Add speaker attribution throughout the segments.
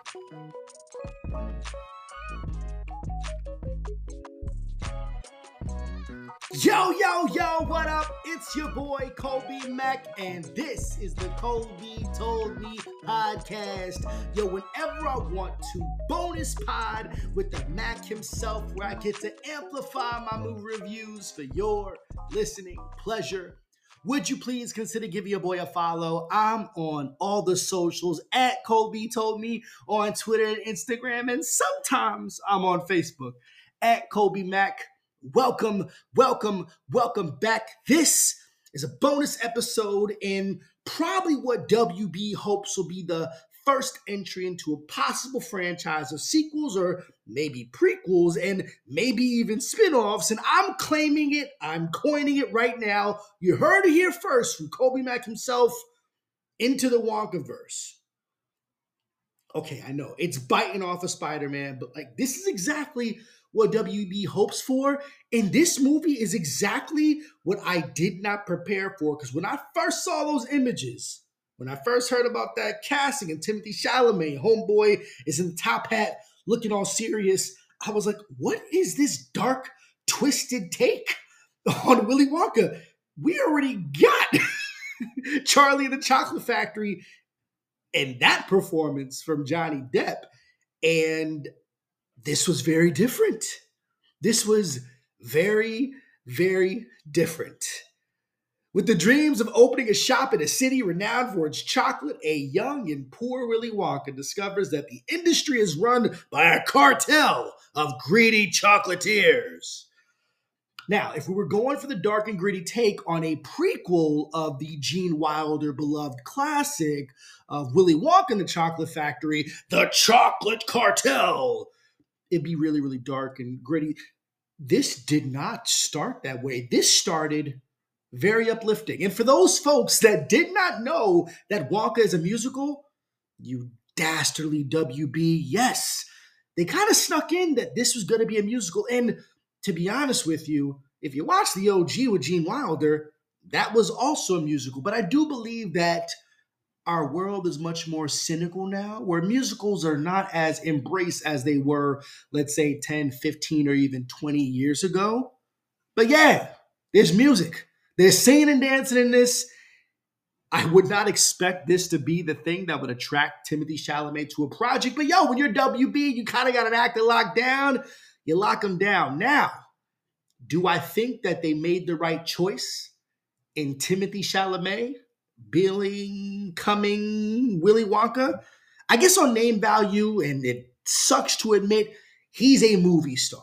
Speaker 1: Yo, what up? It's your boy, Kobe Mack, and this is the Kobe Told Me podcast. Yo, whenever I want to bonus pod with the Mac himself, where I get to amplify my movie reviews for your listening pleasure. Would you please consider giving your boy a follow? I'm on all the socials at Kobe Told Me on Twitter and Instagram, and sometimes I'm on Facebook at Kobe Mack. Welcome back. This is a bonus episode in probably what WB hopes will be the first entry into a possible franchise of sequels or maybe prequels and maybe even spin-offs. And I'm claiming it. I'm coining it right now. You heard it here first from Kobe Mack himself. Into the Wonkaverse. Okay, I know it's biting off of Spider-Man, but like this is exactly what WB hopes for. And this movie is exactly what I did not prepare for. Because when I first saw those images, when I first heard about that casting and Timothée Chalamet, homeboy is in the top hat looking all serious, I was like, what is this dark, twisted take on Willy Wonka? We already got Charlie and the Chocolate Factory and that performance from Johnny Depp. And this was very different. This was very, very different. With the dreams of opening a shop in a city renowned for its chocolate, a young and poor Willy Wonka discovers that the industry is run by a cartel of greedy chocolatiers. Now, if we were going for the dark and gritty take on a prequel of the Gene Wilder beloved classic of Willy Wonka and the Chocolate Factory, The Chocolate Cartel, it'd be really, really dark and gritty. This did not start that way. This started very uplifting. And for those folks that did not know that Wonka is a musical, you dastardly WB, yes, they kind of snuck in that this was going to be a musical. And to be honest with you, if you watch the OG with Gene Wilder, that was also a musical. But I do believe that our world is much more cynical now, where musicals are not as embraced as they were, let's say, 10, 15, or even 20 years ago. But yeah, there's music. There's singing and dancing in this. I would not expect this to be the thing that would attract Timothée Chalamet to a project. But yo, when you're WB, you kind of got an actor locked down. You lock them down. Now, do I think that they made the right choice in Timothée Chalamet? Becoming Willy Wonka? I guess on name value, and it sucks to admit, he's a movie star.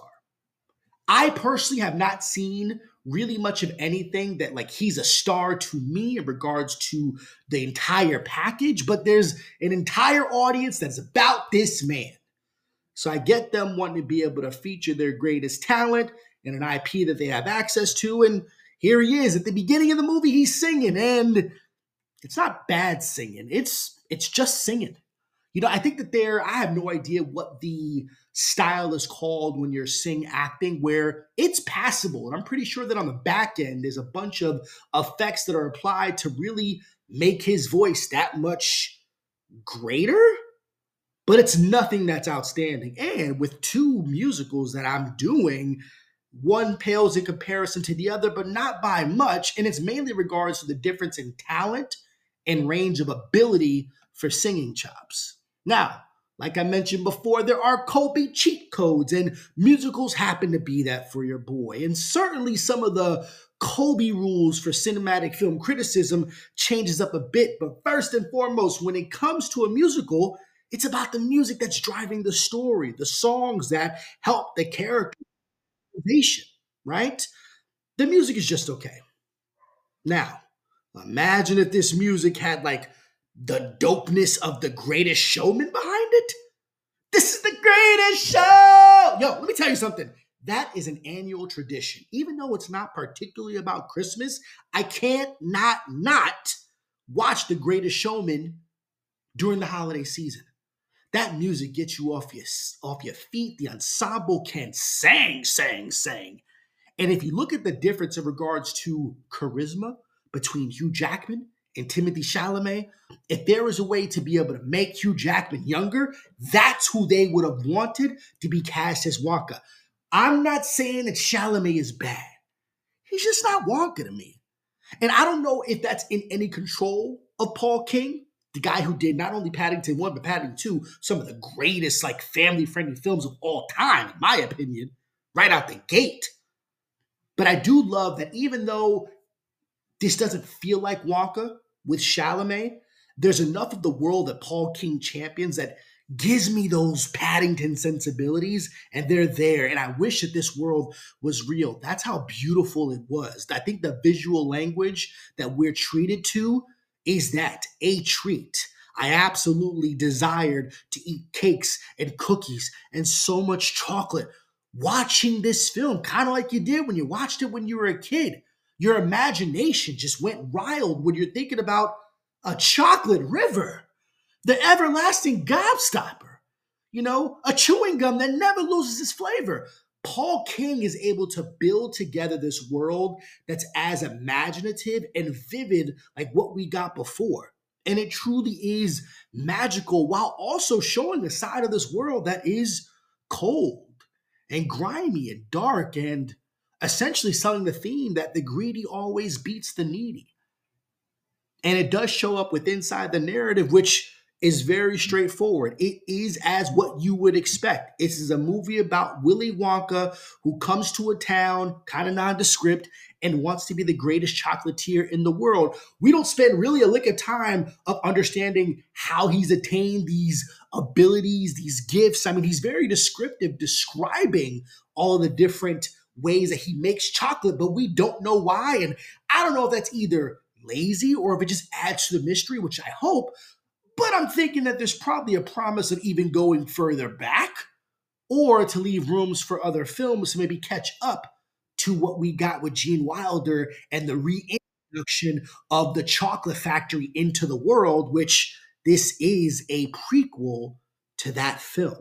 Speaker 1: I personally have not seen really much of anything that like he's a star to me in regards to the entire package, but there's an entire audience that's about this man. So I get them wanting to be able to feature their greatest talent and an IP that they have access to, and here he is. At the beginning of the movie, he's singing, and it's not bad singing. It's just singing. You know, I think that I have no idea what the style is called when you're acting, where it's passable. And I'm pretty sure that on the back end, there's a bunch of effects that are applied to really make his voice that much greater. But it's nothing that's outstanding. And with two musicals that I'm doing, one pales in comparison to the other, but not by much. And it's mainly regards to the difference in talent and range of ability for singing chops. Now, like I mentioned before, there are Kobe cheat codes, and musicals happen to be that for your boy. And certainly some of the Kobe rules for cinematic film criticism changes up a bit. But first and foremost, when it comes to a musical, it's about the music that's driving the story, the songs that help the characterization, right? The music is just okay. Now, imagine if this music had like the dopeness of The Greatest Showman behind it. This is the greatest show! Yo, let me tell you something. That is an annual tradition. Even though it's not particularly about Christmas, I can't not watch The Greatest Showman during the holiday season. That music gets you off your feet. The ensemble can sing. And if you look at the difference in regards to charisma between Hugh Jackman and Timothy Chalamet, if there was a way to be able to make Hugh Jackman younger, that's who they would have wanted to be cast as Wonka. I'm not saying that Chalamet is bad. He's just not Wonka to me. And I don't know if that's in any control of Paul King, the guy who did not only Paddington 1, but Paddington 2, some of the greatest, like, family-friendly films of all time, in my opinion, right out the gate. But I do love that even though this doesn't feel like Wonka with Chalamet, there's enough of the world that Paul King champions that gives me those Paddington sensibilities, and they're there. And I wish that this world was real. That's how beautiful it was. I think the visual language that we're treated to is that, a treat. I absolutely desired to eat cakes and cookies and so much chocolate watching this film, kind of like you did when you watched it when you were a kid. Your imagination just went wild when you're thinking about a chocolate river, the everlasting gobstopper, a chewing gum that never loses its flavor. Paul King is able to build together this world that's as imaginative and vivid like what we got before. And it truly is magical while also showing a side of this world that is cold and grimy and dark and essentially selling the theme that the greedy always beats the needy. And it does show up with inside the narrative, which is very straightforward. It is as what you would expect. This is a movie about Willy Wonka who comes to a town, kind of nondescript, and wants to be the greatest chocolatier in the world. We don't spend really a lick of time of understanding how he's attained these abilities, these gifts. I mean, he's very descriptive, describing all the different ways that he makes chocolate, but we don't know why. And I don't know if that's either lazy or if it just adds to the mystery, which I hope. But I'm thinking that there's probably a promise of even going further back or to leave rooms for other films to maybe catch up to what we got with Gene Wilder and the reintroduction of the chocolate factory into the world, which this is a prequel to that film.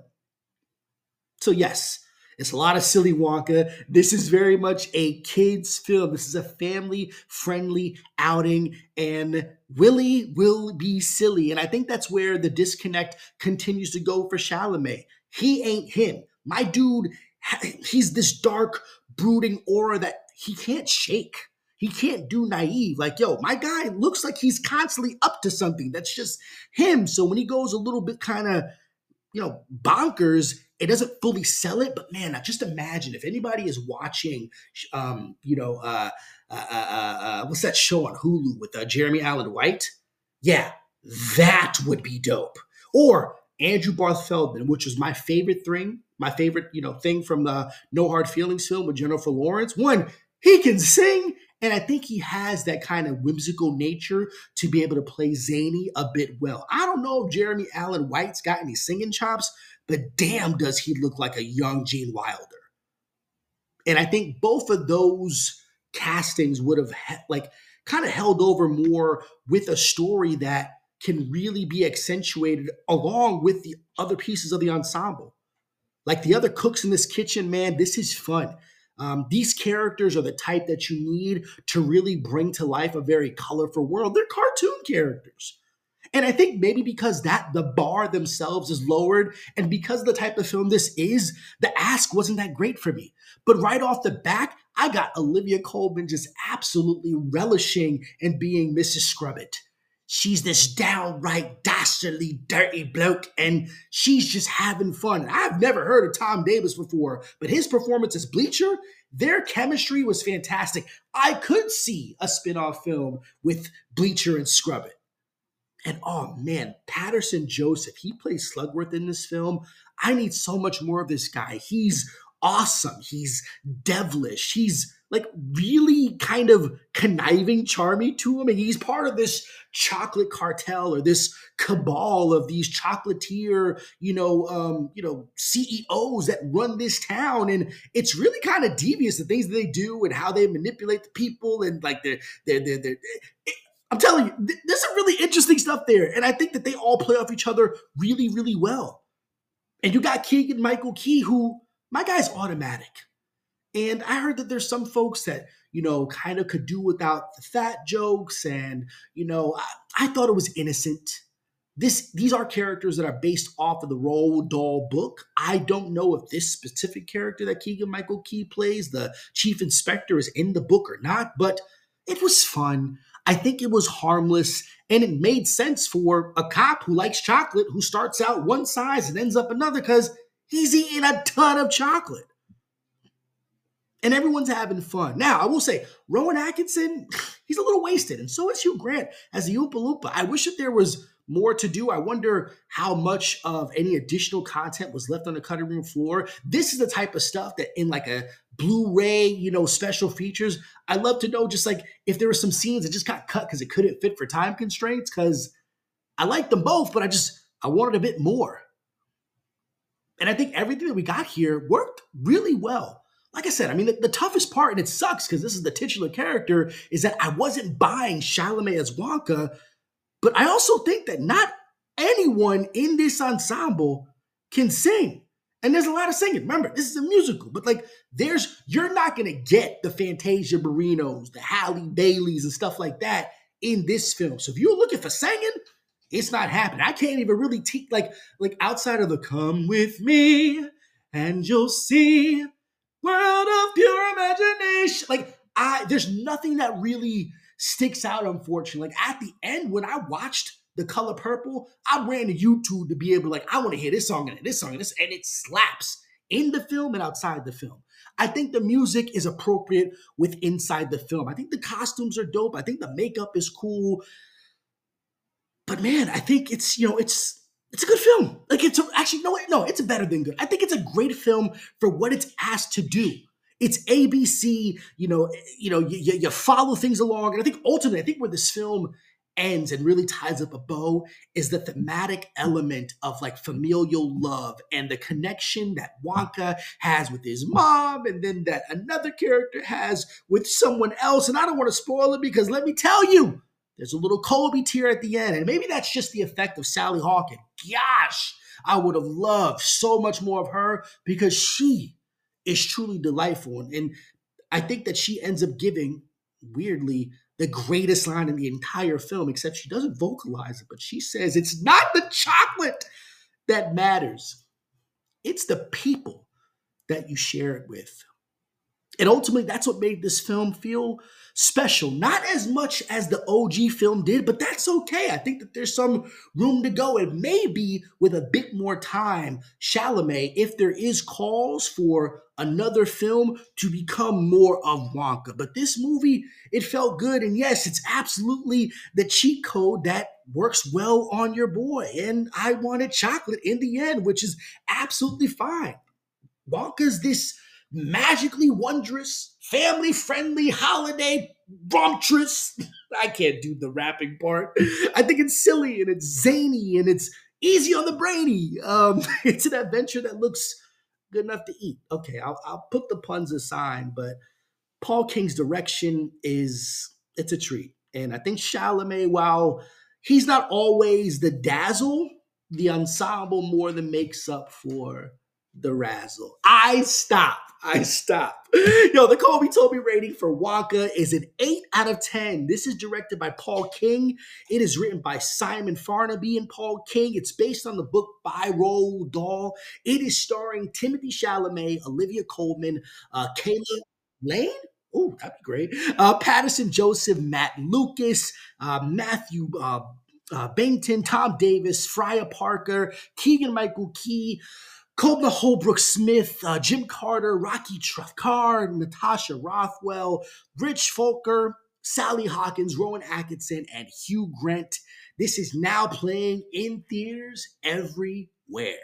Speaker 1: So yes, it's a lot of silly Wonka. This is very much a kid's film. This is a family-friendly outing, and Willie will be silly. And I think that's where the disconnect continues to go for Chalamet. He ain't him. My dude, he's this dark, brooding aura that he can't shake. He can't do naive. Like, yo, my guy looks like he's constantly up to something. That's just him. So when he goes a little bit kind of, bonkers, it doesn't fully sell it. But man, just imagine if anybody is watching, what's that show on Hulu with Jeremy Allen White? Yeah, that would be dope. Or Andrew Barth Feldman, which was my favorite thing from the No Hard Feelings film with Jennifer Lawrence. One, he can sing, and I think he has that kind of whimsical nature to be able to play zany a bit well. I don't know if Jeremy Allen White's got any singing chops, but damn does he look like a young Gene Wilder. And I think both of those castings would have kind of held over more with a story that can really be accentuated along with the other pieces of the ensemble. Like the other cooks in this kitchen, man, this is fun. These characters are the type that you need to really bring to life a very colorful world. They're cartoon characters. And I think maybe because the bar themselves is lowered and because of the type of film this is, the ask wasn't that great for me. But right off the back, I got Olivia Colman just absolutely relishing in being Mrs. Scrubbit. She's this downright dastardly, dirty bloke, and she's just having fun. I've never heard of Tom Davis before, but his performance as Bleacher, their chemistry was fantastic. I could see a spin-off film with Bleacher and Scrubbit. And oh man, Patterson Joseph, he plays Slugworth in this film. I need so much more of this guy. He's awesome. He's devilish. He's like really kind of conniving, charming to him. And he's part of this chocolate cartel or this cabal of these chocolatier, CEOs that run this town. And it's really kind of devious, the things that they do and how they manipulate the people. And like I'm telling you, there's some really interesting stuff there. And I think that they all play off each other really, really well. And you got Keegan-Michael Key, who, my guy's automatic. And I heard that there's some folks that, kind of could do without the fat jokes. And, I thought it was innocent. These are characters that are based off of the Roald Dahl book. I don't know if this specific character that Keegan-Michael Key plays, the chief inspector, is in the book or not, but it was fun. I think it was harmless, and it made sense for a cop who likes chocolate, who starts out one size and ends up another because he's eating a ton of chocolate. And everyone's having fun. Now, I will say, Rowan Atkinson, he's a little wasted, and so is Hugh Grant as the Oompa Loompa. I wish that there was more to do. I wonder how much of any additional content was left on the cutting room floor. This is the type of stuff that in like a Blu-ray, special features, I'd love to know just like if there were some scenes that just got cut because it couldn't fit for time constraints, because I like them both, but I wanted a bit more. And I think everything that we got here worked really well. Like I said, I mean, the toughest part, and it sucks because this is the titular character, is that I wasn't buying Chalamet as Wonka, but I also think that not anyone in this ensemble can sing. And there's a lot of singing. Remember, this is a musical, but like you're not going to get the Fantasia Barinos, the Halle Baileys and stuff like that in this film. So if you're looking for singing, it's not happening. I can't even really like outside of the "Come with me and you'll see world of pure imagination." Like there's nothing that really sticks out, unfortunately. Like at the end, when I watched The Color Purple, I ran to YouTube to be able to I want to hear this song and this song and this, and it slaps in the film and outside the film. I think the music is appropriate with inside the film. I think the costumes are dope. I think the makeup is cool. But man, I think it's a good film. Like it's better than good. I think it's a great film for what it's asked to do. It's ABC, you follow things along. And I think ultimately, where this film ends and really ties up a bow is the thematic element of like familial love and the connection that Wonka has with his mom, and then that another character has with someone else. And I don't want to spoil it because let me tell you, there's a little Colby tear at the end. And maybe that's just the effect of Sally Hawkins. Gosh, I would have loved so much more of her because she is truly delightful. And I think that she ends up giving, weirdly, the greatest line in the entire film, except she doesn't vocalize it, but she says, "It's not the chocolate that matters. It's the people that you share it with." And ultimately, that's what made this film feel special. Not as much as the OG film did, but that's okay. I think that there's some room to go. And maybe with a bit more time, Chalamet, if there is calls for another film, to become more of Wonka. But this movie, it felt good. And yes, it's absolutely the cheat code that works well on your boy. And I wanted chocolate in the end, which is absolutely fine. Wonka's this magically wondrous, family-friendly, holiday bumptress. I can't do the rapping part. I think it's silly and it's zany and it's easy on the brainy. It's an adventure that looks good enough to eat. Okay, I'll put the puns aside, but Paul King's direction it's a treat. And I think Chalamet, while he's not always the dazzle, the ensemble more than makes up for the razzle. I stop. Yo, the Colby Told Me rating for Wonka is an 8 out of 10. This is directed by Paul King. It is written by Simon Farnaby and Paul King. It's based on the book by Roald Dahl. It is starring Timothée Chalamet, Olivia Colman, Kayla Lane. Oh, that'd be great. Patterson Joseph, Matt Lucas, Matthew Bainton, Tom Davis, Freya Parker, Keegan-Michael Key, Kobna Holbrook Smith, Jim Carter, Rocky Trafkar, Natasha Rothwell, Rich Folker, Sally Hawkins, Rowan Atkinson, and Hugh Grant. This is now playing in theaters everywhere.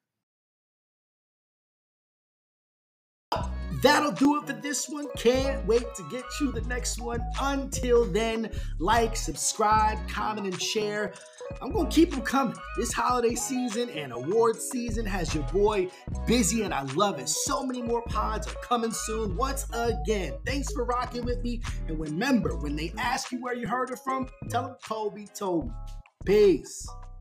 Speaker 1: That'll do it for this one. Can't wait to get you the next one. Until then, like, subscribe, comment, and share. I'm going to keep them coming. This holiday season and award season has your boy busy, and I love it. So many more pods are coming soon. Once again, thanks for rocking with me. And remember, when they ask you where you heard it from, tell them Colby told me. Peace.